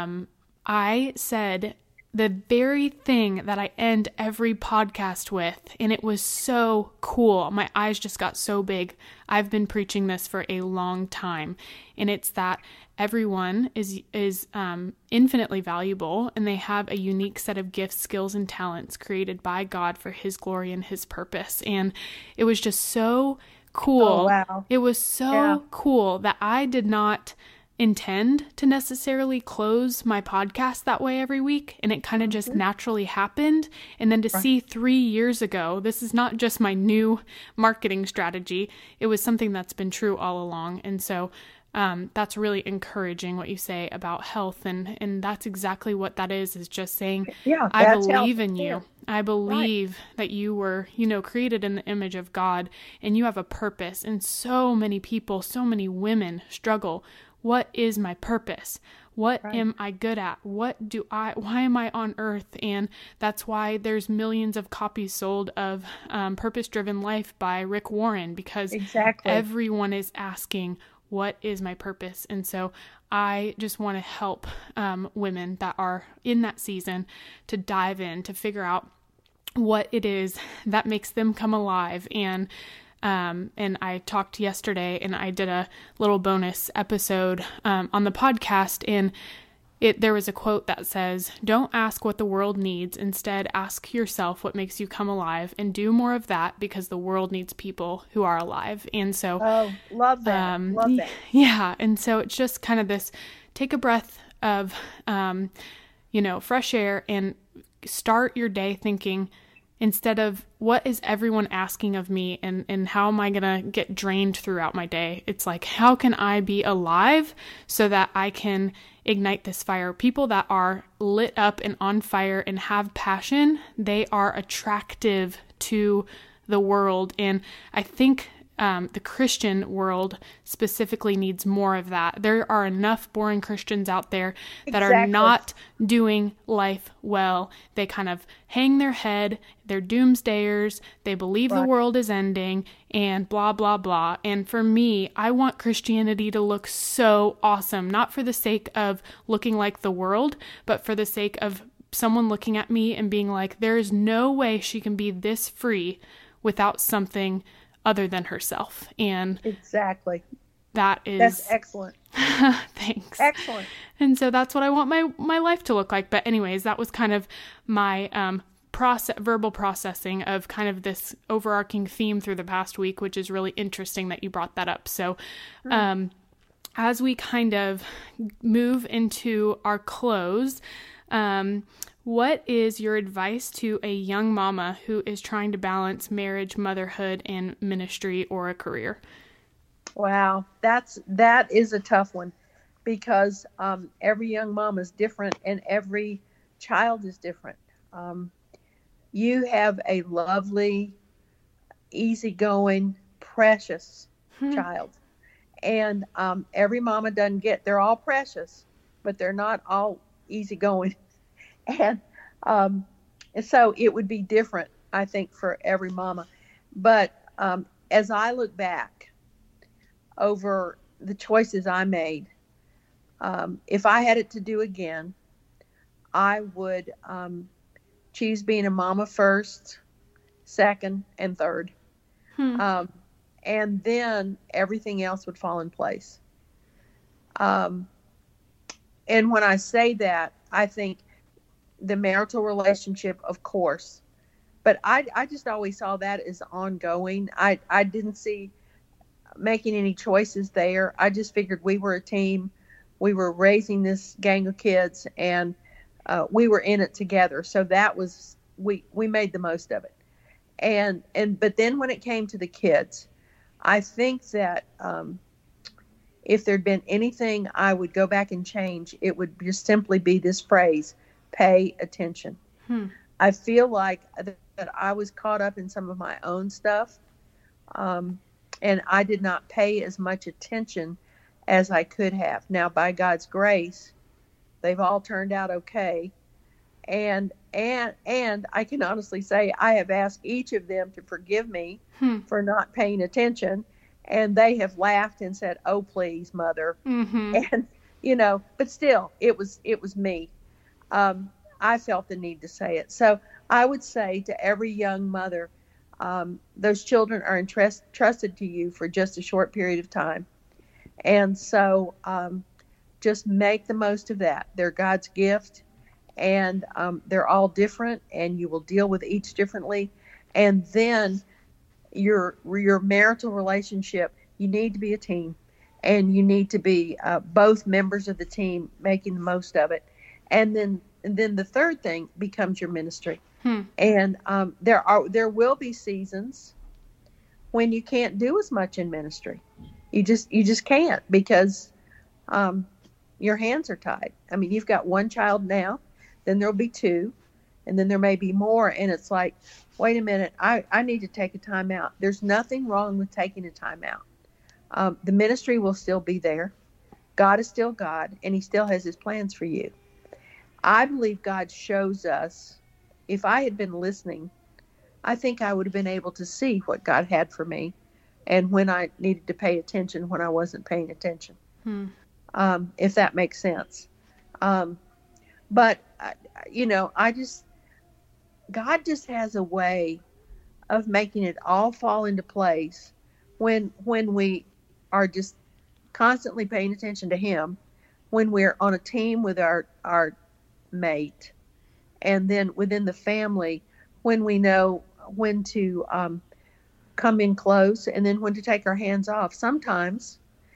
I said the very thing that I end every podcast with, and it was so cool. My eyes just got so big. I've been preaching this for a long time, and it's that everyone is infinitely valuable, and they have a unique set of gifts, skills, and talents created by God for His glory and His purpose. And it was just so cool. Oh, wow. It was so cool that I did not intend to necessarily close my podcast that way every week, and it kind of just naturally happened. And then to see 3 years ago, this is not just my new marketing strategy, it was something that's been true all along. And so that's really encouraging what you say about health, and that's exactly what that is just saying, I believe in you. Yeah. I believe that you were, created in the image of God, and you have a purpose. And so many people, so many women struggle. What is my purpose? What am I good at? Why am I on earth? And that's why there's millions of copies sold of Purpose-Driven Life by Rick Warren, because everyone is asking, what is my purpose? And so I just want to help women that are in that season to dive in, to figure out what it is that makes them come alive. And I talked yesterday, and I did a little bonus episode on the podcast, and there was a quote that says, "Don't ask what the world needs. Instead, ask yourself what makes you come alive, and do more of that, because the world needs people who are alive." And so, love that. Love that. Yeah. And so it's just kind of this, take a breath of, fresh air, and start your day thinking, instead of what is everyone asking of me, and how am I going to get drained throughout my day? It's like, how can I be alive so that I can ignite this fire? People that are lit up and on fire and have passion, they are attractive to the world. And I think the Christian world specifically needs more of that. There are enough boring Christians out there that are not doing life well. They kind of hang their head, they're doomsdayers, they believe the world is ending, and blah, blah, blah. And for me, I want Christianity to look so awesome, not for the sake of looking like the world, but for the sake of someone looking at me and being like, there is no way she can be this free without something other than herself. And that's excellent. Thanks. Excellent. And so that's what I want my life to look like. But anyways, that was kind of my verbal processing of kind of this overarching theme through the past week, which is really interesting that you brought that up. So as we kind of move into our close, what is your advice to a young mama who is trying to balance marriage, motherhood, and ministry, or a career? Wow, that is a tough one, because every young mom is different, and every child is different. You have a lovely, easygoing, precious child, and every mama doesn't get. They're all precious, but they're not all easygoing. And so it would be different, I think, for every mama. But as I look back over the choices I made, if I had it to do again, I would choose being a mama first, second, and third. And then everything else would fall in place. And when I say that, I think the marital relationship, of course, but I just always saw that as ongoing. I didn't see making any choices there. I just figured we were a team. We were raising this gang of kids, and we were in it together. So that was, we made the most of it. But then when it came to the kids, I think that if there'd been anything I would go back and change, it would just simply be this phrase, pay attention. I feel like that I was caught up in some of my own stuff, and I did not pay as much attention as I could have. Now, by God's grace, they've all turned out okay. And I can honestly say I have asked each of them to forgive me for not paying attention, and they have laughed and said, "Oh, please, Mother." And but still, it was me. I felt the need to say it. So I would say to every young mother, those children are entrusted to you for just a short period of time, and so just make the most of that. They're God's gift. And they're all different, and you will deal with each differently. And then your marital relationship, you need to be a team, and you need to be both members of the team making the most of it. And then the third thing becomes your ministry. And there will be seasons when you can't do as much in ministry. You just can't, because your hands are tied. I mean, you've got one child now. Then there'll be two, and then there may be more. And it's like, wait a minute, I need to take a time out. There's nothing wrong with taking a time out. The ministry will still be there. God is still God, and he still has his plans for you. I believe God shows us. If I had been listening, I think I would have been able to see what God had for me, and when I needed to pay attention, when I wasn't paying attention. If that makes sense. But, God just has a way of making it all fall into place when we are just constantly paying attention to him, when we're on a team with our mate, and then within the family, when we know when to come in close and then when to take our hands off. Sometimes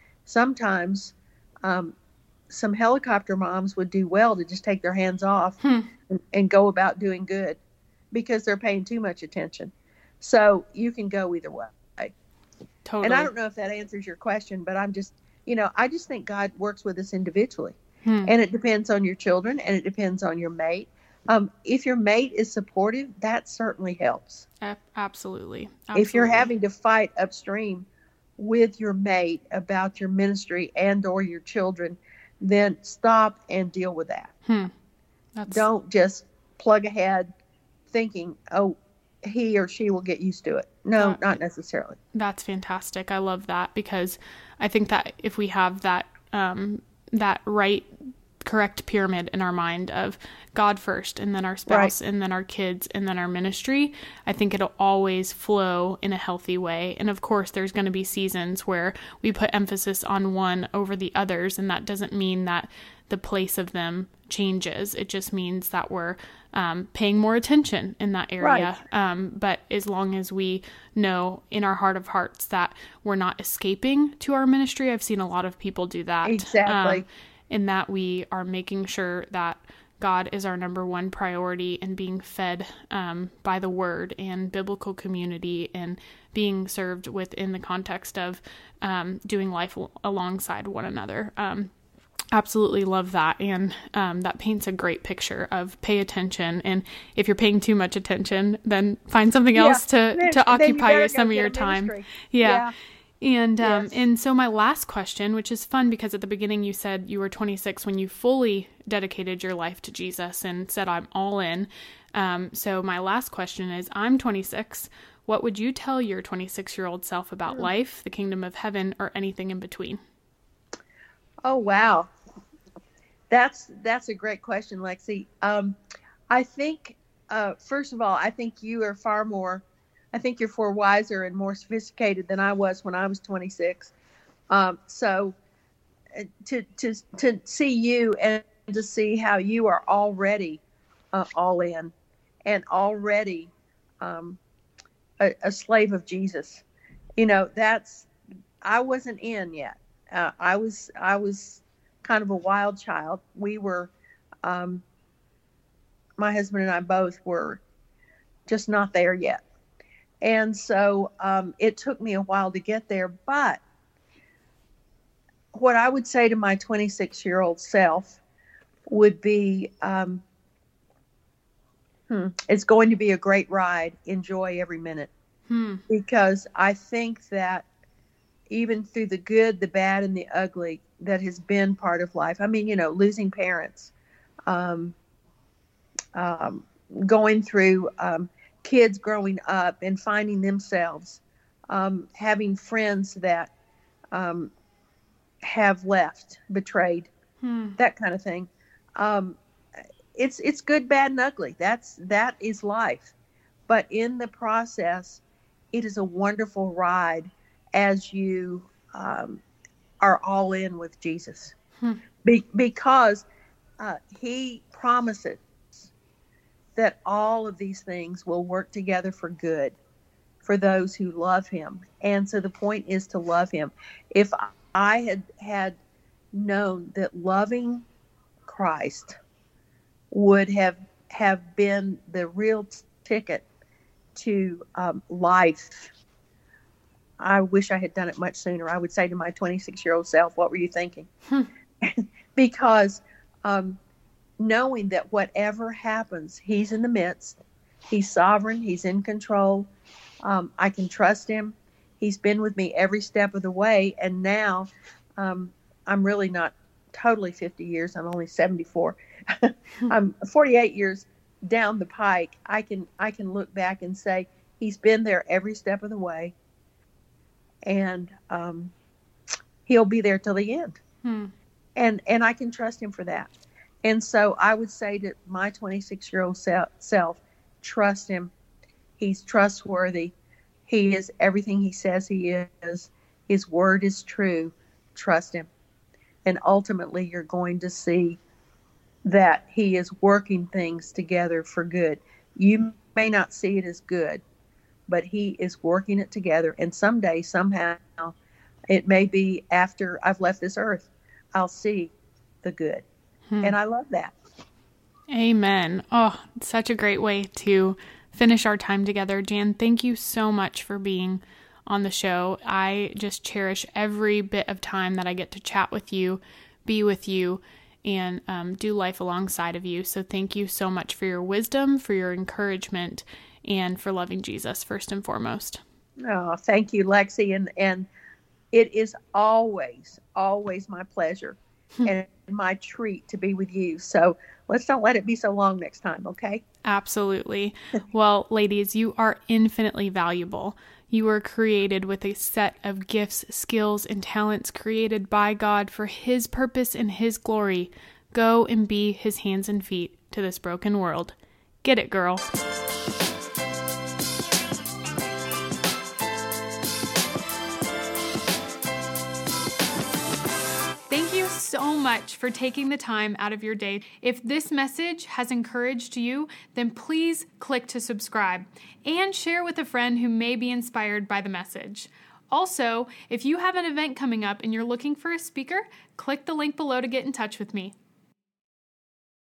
some helicopter moms would do well to just take their hands off and go about doing good, because they're paying too much attention. So you can go either way. Totally. And I don't know if that answers your question, but I just think God works with us individually. And it depends on your children, and it depends on your mate. If your mate is supportive, that certainly helps. Absolutely. If you're having to fight upstream with your mate about your ministry and or your children, then stop and deal with that. Don't just plug ahead thinking, oh, he or she will get used to it. No, not necessarily. That's fantastic. I love that, because I think that if we have that correct pyramid in our mind of God first, and then our spouse, and then our kids, and then our ministry, I think it'll always flow in a healthy way. And of course, there's going to be seasons where we put emphasis on one over the others, and that doesn't mean that the place of them changes. It just means that we're paying more attention in that area. But as long as we know in our heart of hearts that we're not escaping to our ministry, I've seen a lot of people do that. Exactly. In that we are making sure that God is our number one priority, and being fed by the word and biblical community, and being served within the context of doing life alongside one another. Absolutely love that. And that paints a great picture of pay attention. And if you're paying too much attention, then find something else to occupy some of your time. Yeah. And yes. And so my last question, which is fun because at the beginning you said you were 26 when you fully dedicated your life to Jesus and said, I'm all in. So my last question is, I'm 26. What would you tell your 26-year-old self about life, the kingdom of heaven, or anything in between? Oh, wow. That's a great question, Lexi. I think, first of all, I think you are you're far wiser and more sophisticated than I was when I was 26. So to see you and to see how you are already all in and already a slave of Jesus. I wasn't in yet. I was kind of a wild child. We were, my husband and I both were just not there yet. And so it took me a while to get there. But what I would say to my 26-year-old self would be, it's going to be a great ride. Enjoy every minute. Because I think that even through the good, the bad, and the ugly that has been part of life, I mean, losing parents, going through kids growing up and finding themselves, having friends that have left, betrayed, that kind of thing. It's good, bad, and ugly. That is life. But in the process, it is a wonderful ride as you are all in with Jesus. Because he promises that all of these things will work together for good for those who love him. And so the point is to love him. If I had known that loving Christ would have been the real ticket to life, I wish I had done it much sooner. I would say to my 26-year-old self, what were you thinking? Because knowing that whatever happens, he's in the midst, he's sovereign, he's in control, I can trust him. He's been with me every step of the way. And now I'm really not totally 50 years. I'm only 74. I'm 48 years down the pike. I can look back and say he's been there every step of the way. And he'll be there till the end. And I can trust him for that. And so I would say to my 26-year-old self, trust him. He's trustworthy. He is everything he says he is. His word is true. Trust him. And ultimately, you're going to see that he is working things together for good. You may not see it as good, but he is working it together. And someday, somehow, it may be after I've left this earth, I'll see the good. And I love that. Amen. Oh, such a great way to finish our time together. Jan, thank you so much for being on the show. I just cherish every bit of time that I get to chat with you, be with you, and do life alongside of you. So thank you so much for your wisdom, for your encouragement, and for loving Jesus first and foremost. Oh, thank you, Lexi. And it is always, always my pleasure and my treat to be with you. So let's don't let it be so long next time, okay? Absolutely. Well, ladies, you are infinitely valuable. You were created with a set of gifts, skills, and talents created by God for his purpose and his glory. Go and be his hands and feet to this broken world. Get it, girl. So much for taking the time out of your day. If this message has encouraged you, then please click to subscribe and share with a friend who may be inspired by the message. Also, if you have an event coming up and you're looking for a speaker, click the link below to get in touch with me.